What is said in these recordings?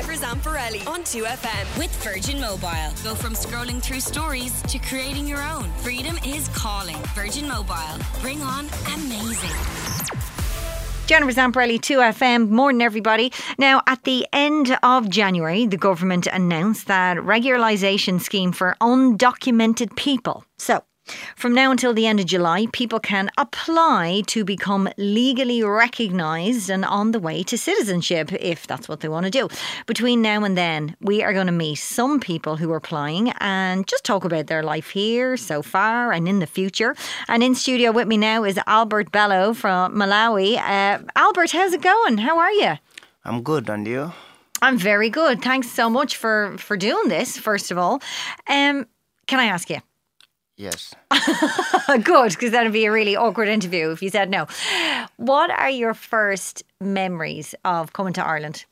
Deborah Zamparelli on 2FM. With Virgin Mobile. Go from scrolling through stories to creating your own. Freedom is calling. Virgin Mobile. Bring on amazing. Jennifer Zamparelli, 2FM. Morning, everybody. Now, at the end of January, the government announced that regularisation scheme for undocumented people. So, from now until the end of July, people can apply to become legally recognised and on the way to citizenship, if that's what they want to do. Between now and then, we are going to meet some people who are applying and just talk about their life here so far and in the future. And in studio with me now is Albert Bello from Malawi. Albert, how's it going? How are you? I'm good, and you? I'm very good. Thanks so much for doing this, first of all. Can I ask you? Yes. Good, because that'd be a really awkward interview if you said no. What are your first memories of coming to Ireland?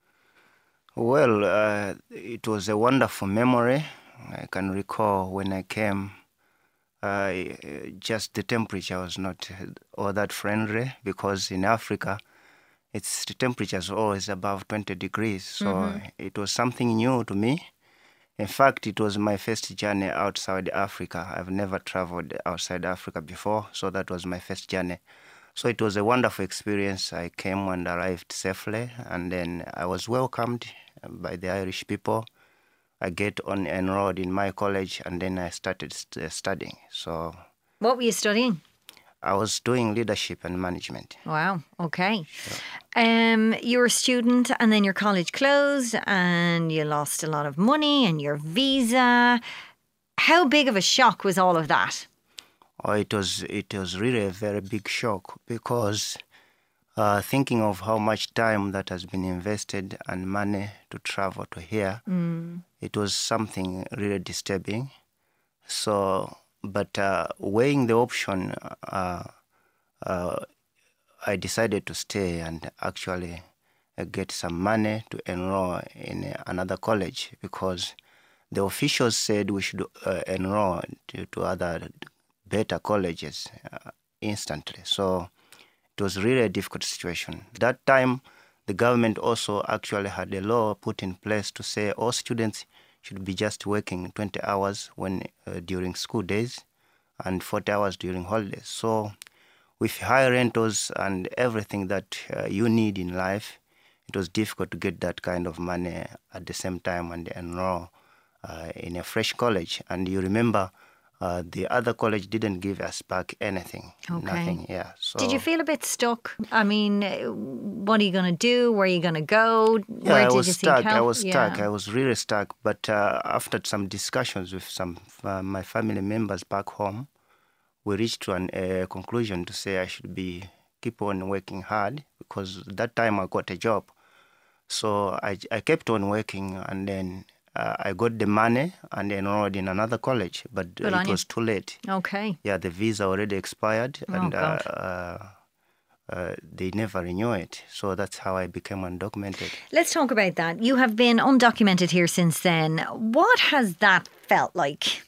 Well, it was a wonderful memory. I can recall when I came, just the temperature was not all that friendly, because in Africa, the temperature is always above 20 degrees. So it was something new to me. In fact, it was my first journey outside Africa. I've never traveled outside Africa before, so that was my first journey. So it was a wonderful experience. I came and arrived safely, and then I was welcomed by the Irish people. I enrolled in my college, and then I started studying. So, what were you studying? I was doing leadership and management. Wow, okay. Sure. You were a student and then your college closed and you lost a lot of money and your visa. How big of a shock was all of that? Oh, it was really a very big shock, because thinking of how much time that has been invested and money to travel to here, it was something really disturbing. So, but weighing the option, I decided to stay and actually get some money to enroll in another college, because the officials said we should enroll to other better colleges instantly. So it was really a difficult situation. That time, the government also actually had a law put in place to say all students should be just working 20 hours during school days and 40 hours during holidays. So with high rentals and everything that you need in life, it was difficult to get that kind of money at the same time and enroll in a fresh college. And you remember, the other college didn't give us back anything. Okay. Nothing, yeah. So, did you feel a bit stuck? I mean, what are you going to do? Where are you going to go? Yeah, Where I did was you stuck. seek help? I was stuck. I was really stuck. But after some discussions with some my family members back home, we reached to a conclusion to say I should keep on working hard, because that time I got a job. So I kept on working, and then I got the money and enrolled in another college, but it was too late. Okay. Yeah, the visa already expired, and God. they never renew it. So that's how I became undocumented. Let's talk about that. You have been undocumented here since then. What has that felt like?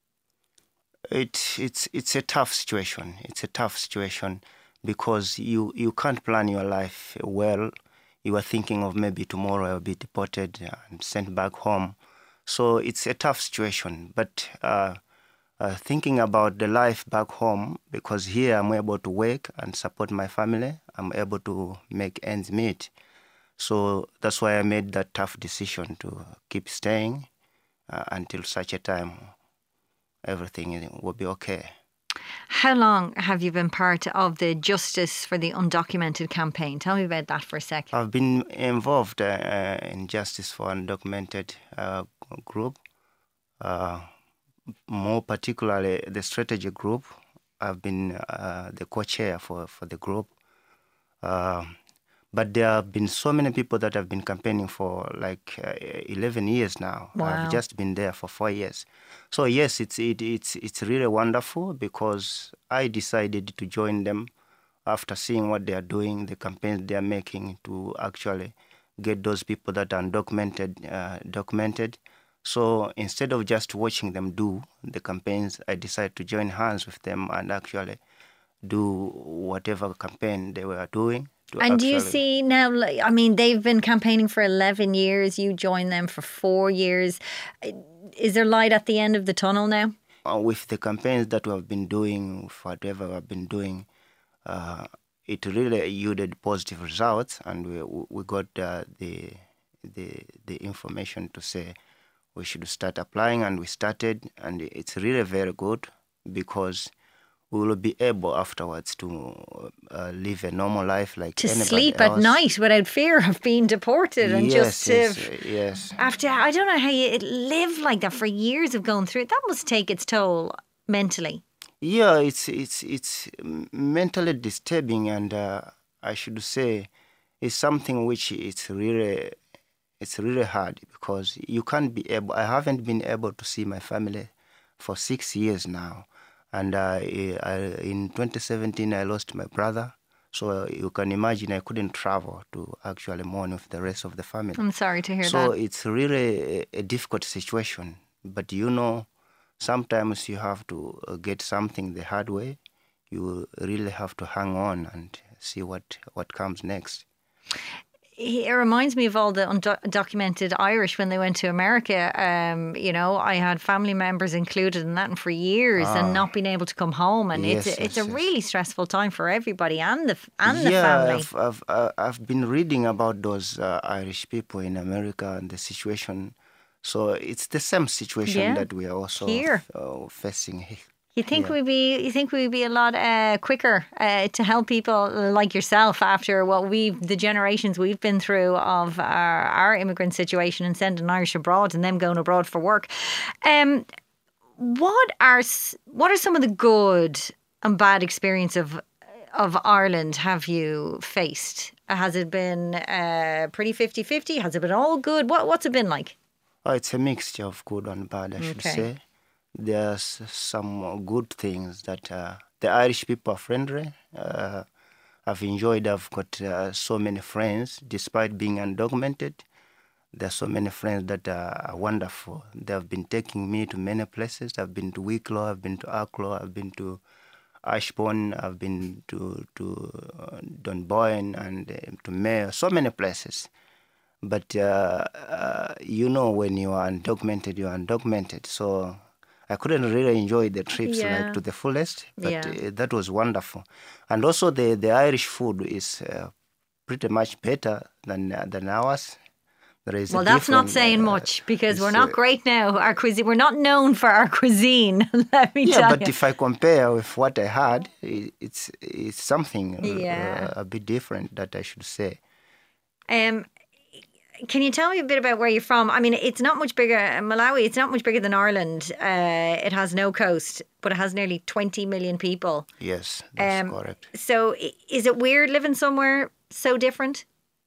It's a tough situation. It's a tough situation because you can't plan your life well. You are thinking of maybe tomorrow I'll be deported and sent back home. So it's a tough situation. But thinking about the life back home, because here I'm able to work and support my family, I'm able to make ends meet. So that's why I made that tough decision to keep staying until such a time everything will be okay. How long have you been part of the Justice for the Undocumented campaign? Tell me about that for a second. I've been involved in Justice for Undocumented group, more particularly the strategy group. I've been the co-chair for the group. But there have been so many people that have been campaigning for like 11 years now. Wow. I've just been there for 4 years. So yes, it's really wonderful because I decided to join them after seeing what they are doing, the campaigns they are making to actually get those people that are undocumented documented. So instead of just watching them do the campaigns, I decided to join hands with them and actually do whatever campaign they were doing And do you see now, I mean, they've been campaigning for 11 years. You joined them for 4 years. Is there light at the end of the tunnel now? With the campaigns that we have been doing, whatever we have been doing, it really yielded positive results, and we got the information to say we should start applying, and we started, and it's really very good because we will be able afterwards to live a normal life like to anybody sleep else. At night without fear of being deported, and yes, just yes. After, I don't know how you live like that for years of going through it. That must take its toll mentally. Yeah, it's mentally disturbing, and I should say it's something which it's really hard because you can't be able. I haven't been able to see my family for 6 years now, and in 2017 I lost my brother. So you can imagine I couldn't travel to actually mourn with the rest of the family. I'm sorry to hear that. So it's really a difficult situation, but sometimes you have to get something the hard way. You really have to hang on and see what comes next. It reminds me of all the undocumented Irish when they went to America. I had family members included in that, and for years, and not being able to come home. And it's a really stressful time for everybody and the family. I've been reading about those Irish people in America and the situation. So it's the same situation that we are also here facing here. You think we'd be a lot quicker to help people like yourself after the generations we've been through of our immigrant situation and sending Irish abroad and them going abroad for work. What are some of the good and bad experience of Ireland have you faced? Has it been pretty 50-50? Has it been all good? What's it been like? Oh, it's a mixture of good and bad, I should say. There's some good things that the Irish people are friendly. I've enjoyed. I've got so many friends, despite being undocumented. There's so many friends that are wonderful. They have been taking me to many places. I've been to Wicklow, I've been to Arklow, I've been to Ashbourne, I've been to Dunboyne and to Mayo, so many places. But when you are undocumented, you're undocumented. So I couldn't really enjoy the trips like to the fullest, but that was wonderful. And also the Irish food is pretty much better than ours. Well, that's not saying much because we're not great now. Our cuisine, we're not known for our cuisine. Let me tell you. Yeah, but if I compare with what I had, it's something a bit different, that I should say. Can you tell me a bit about where you're from? I mean, it's not much bigger. Malawi, it's not much bigger than Ireland. It has no coast, but it has nearly 20 million people. Yes, that's correct. So is it weird living somewhere so different?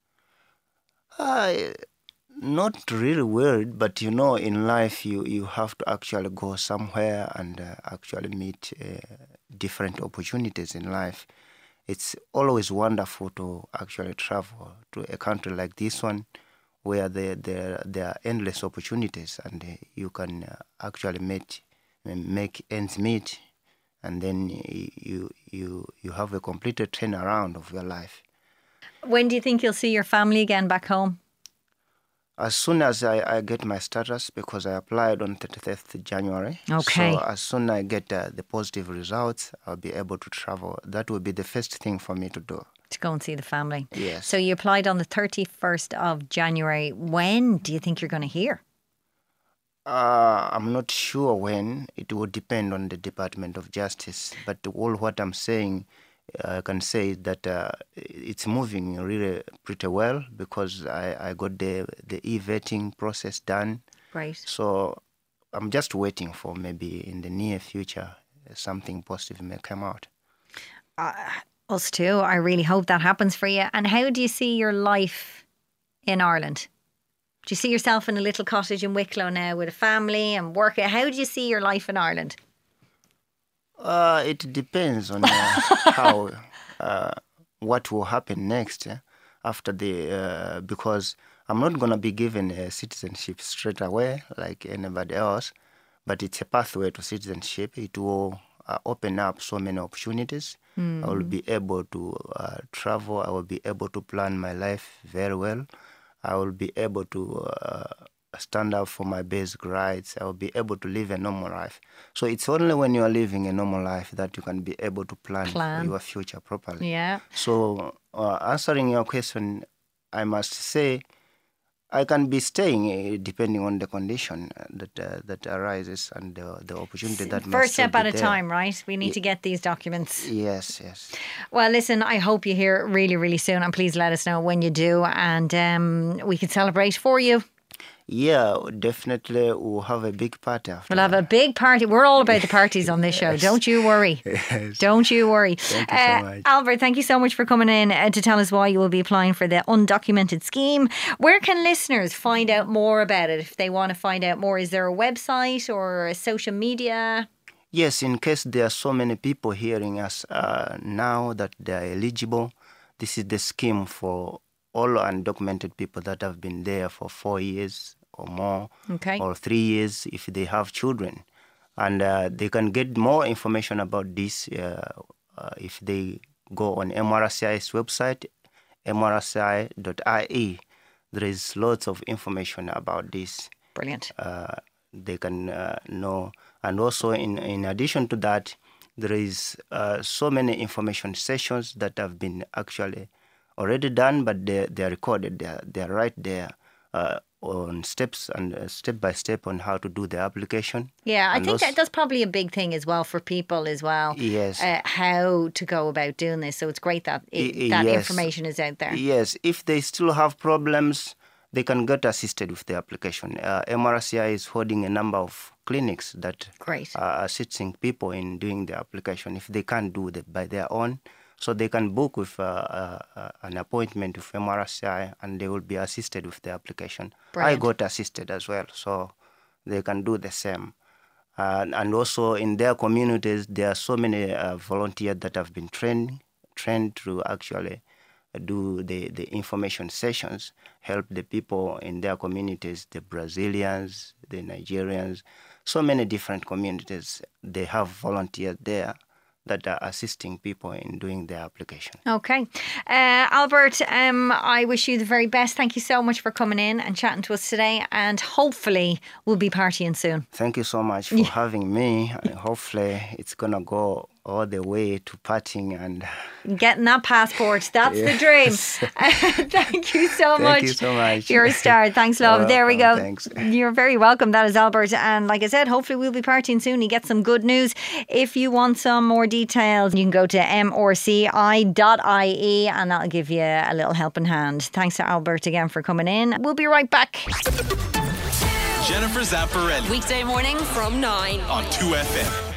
Not really weird, but in life you have to actually go somewhere and actually meet different opportunities in life. It's always wonderful to actually travel to a country like this one, where there are endless opportunities, and you can actually make ends meet, and then you have a complete turnaround of your life. When do you think you'll see your family again back home? As soon as I get my status, because I applied on 30th January. Okay. So as soon as I get the positive results, I'll be able to travel. That will be the first thing for me to do. To go and see the family. Yes. So you applied on the 31st of January. When do you think you're going to hear? I'm not sure when. It will depend on the Department of Justice. But all what I'm saying, I can say that it's moving really pretty well, because I got the e-vetting process done. Right. So I'm just waiting for maybe in the near future something positive may come out. Us too. I really hope that happens for you. And how do you see your life in Ireland? Do you see yourself in a little cottage in Wicklow now with a family and work? How do you see your life in Ireland? It depends on how what will happen next after because I'm not going to be given a citizenship straight away like anybody else, but it's a pathway to citizenship. It will open up so many opportunities. I will be able to travel. I will be able to plan my life very well. I will be able to stand up for my basic rights. I will be able to live a normal life. So it's only when you are living a normal life that you can be able to plan. For your future properly. Yeah. So answering your question, I must say I can be staying depending on the condition that arises and the opportunity that First step at a there. time, right? We need to get these documents. Yes. Well, listen, I hope you hear really, really soon, and please let us know when you do, and we can celebrate for you. Yeah, definitely we'll have a big party after. We'll have a big party. We're all about the parties on this show. Don't you worry. Yes. Don't you worry. Thank you so much. Albert, thank you so much for coming in to tell us why you will be applying for the undocumented scheme. Where can listeners find out more about it if they want to find out more? Is there a website or a social media? Yes, in case there are so many people hearing us now that they are eligible, this is the scheme for all undocumented people that have been there for 4 years or more, or 3 years if they have children. And they can get more information about this if they go on MRCI's website, mrci.ie. There is lots of information about this. Brilliant. They can know. And also in addition to that, there is so many information sessions that have been actually already done, but they're recorded. They're right there on steps and step by step on how to do the application. Yeah, I think that's probably a big thing as well for people as well. Yes. How to go about doing this. So it's great that that information is out there. Yes. If they still have problems, they can get assisted with the application. MRCI is holding a number of clinics that are assisting people in doing the application if they can't do it by their own. So they can book with an appointment with MRCI and they will be assisted with the application. Brilliant. I got assisted as well, so they can do the same. And also in their communities, there are so many volunteers that have been trained to actually do the information sessions, help the people in their communities, the Brazilians, the Nigerians, so many different communities. They have volunteers there that are assisting people in doing their application. Okay. Albert, I wish you the very best. Thank you so much for coming in and chatting to us today, and hopefully we'll be partying soon. Thank you so much for having me. And hopefully it's going to go all the way to partying and getting that passport. That's the dream. Thank you so much. Thank you so much. You're a star. Thanks, love. There we go. Thanks. You're very welcome. That is Albert. And like I said, hopefully we'll be partying soon. You get some good news. If you want some more details, you can go to mrci.ie and that'll give you a little helping hand. Thanks to Albert again for coming in. We'll be right back. Jennifer Zamparelli. Weekday morning from 9 on 2FM.